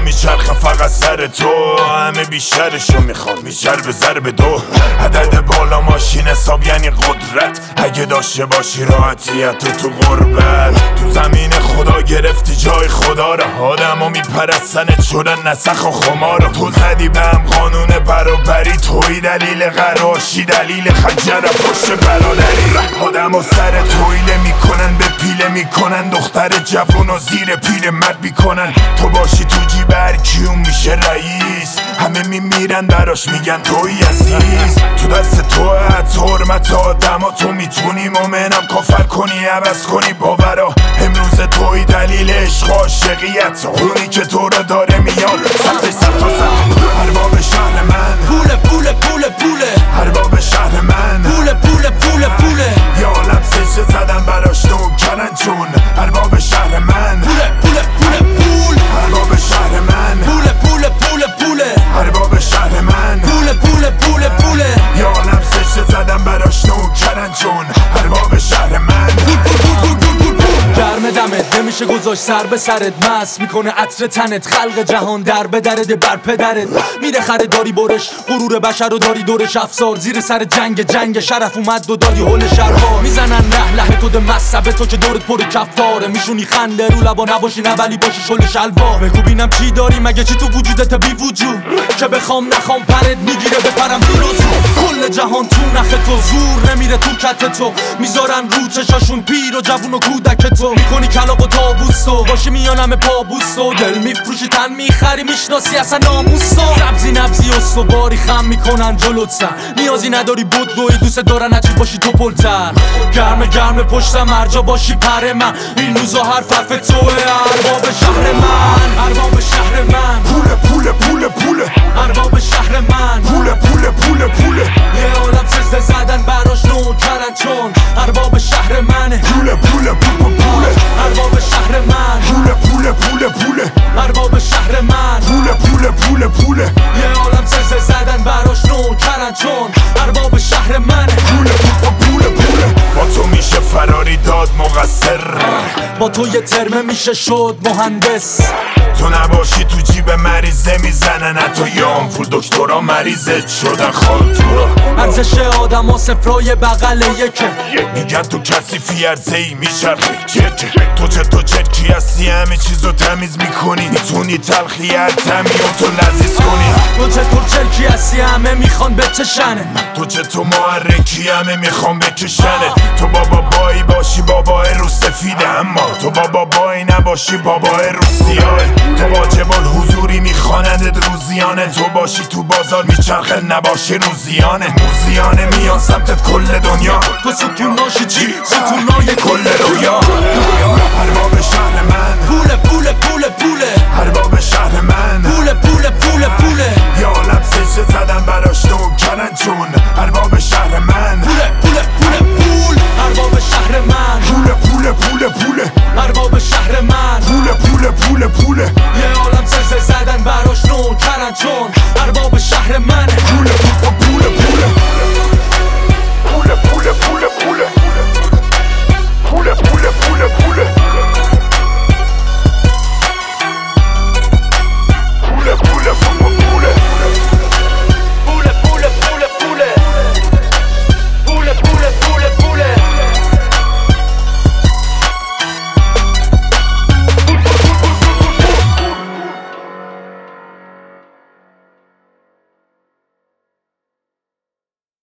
میچرخه فقط سر تو. همه بیشترشو میخوام بیشتر به ضرب دو. عدد بالا ماشین حساب یعنی قدرت. اگه داشته باشی راحتیت تو غربت. تو زمین خدا گرفتی جای خدا را. آدمو میپرستنت شدن نسخ و خمارا. تو زدی به هم قانون برابری. توی دلیل قراشی دلیل خنجر پشت برادری. آدمو سر تویله میکنن به پیله میکنن. دختر جوون و زیر پیر مرد میکنن. تو باشی تو جیب هر کیون میشه رئیس. همه میمیرن براش میگن توی عزیز. تو دست تو حرمت آدما. تو میتونی مومنم کافر کنی عوض کنی باورا. امروز توی دلیل عشق و عاشقیت. اونی که تو رو داره میاد سطح سطح و سطح. ارباب شهر من پوله پوله پوله پوله. ارباب شهر من پوله پوله پوله پوله. یا عالم سجده زدن براش نوکرن چون ارباب شهر من پوله پوله پوله پول. ارباب شهر من پوله پوله پوله پوله. ارباب شهر من پوله پوله پوله پوله. یا عالم سجده زدن براش نوکرن چون ارباب شهر من. گرم دمت نمیشه گذاشت سر به سرت. مست میکنه عطر تنت. خلق جهان در به درد بر پدرت. میره خریداری برش غرور بشر رو داری دورش افسار. زیر سر جنگ شرف اومد و داری هول شرها. میزنن ره تو ده مصبه تو که دورت پر کفتاره. میشونی خنده رو لبا نباشی نه ولی باشی شل شلوار. بگو بینم چی داری مگه چی تو وجودت بی وجود که بخوام نخوام پرت میگیره بپرم تو روزو. کل جهان تو نخ تو زور نمیره تو کت تو. میذارن رو چشاشون پیر و جوون و کودک تو. میکنی کلاق و تابوستو باشی میانم پابوستو. دل میفروشی تن میخری میشناسی اصلا ناموستو. سبزی نبزی استواری خم میکنن جلوت سر. نیازی نداری بدوی دوست دارن اچی باشی تو پلتر. گرم پشتم هرجا باشی پر من. این روزا حرف توه. ارباب شهر من ارباب شهر من. پوله پوله پوله پوله. ارباب شهر من پوله پوله پوله پوله. یه عالم سجده زدن براش نوکرن چون ارباب شهر منه. پوله پوله پوله پوله. ارباب شهر من پوله پوله پوله پوله. ارباب شهر من پوله پوله پوله پوله. یه عالم سجده زدن براش نوکرن چون ارباب شهر منه. پوله پوله پوله. با تو میشه فراری داد مقصر. با تو یه ترمه میشه شد مهندس. تو نباشی تو جیب مریضه میزنن. حتی یه آمپول دکترا مریضت شدن خال تو را. ارزش آدم ها صفرای بغل یکه. میگن تو کثیفی عرضه‌ای میچرخی چرکه. تو چرکی هستی همه چیزو تمیز میکنی. میتونی تلخی هر طعمی تو لذیذ کنی. تو چرکی هستی همه میخوان بچشنه. تو محرکی همه میخوان بکشنه. تو بابایی باشی بابای رو سفیده. اما تو بابایی نباشی بابای رو سیاه. تو واجب الحضوری میخواندت روزیانه. تو باشی تو بازار میچرخه نباشی روزیانه. موزیانه میان سمتت کل دنیا. تو ستوناشی چی؟ ستونای کل رویا. ارباب شهر من پوله پوله پوله پوله. ارباب شهر من پوله پوله پوله پوله. یا عالم سجده زدن براش نوکرن چون ارباب شهر من. پوله پوله پوله پول. ارباب شهر من پوله پوله پوله پوله. ارباب شهر من پوله پوله پوله پوله. یه عالم سجده زدن براش نوکرن چون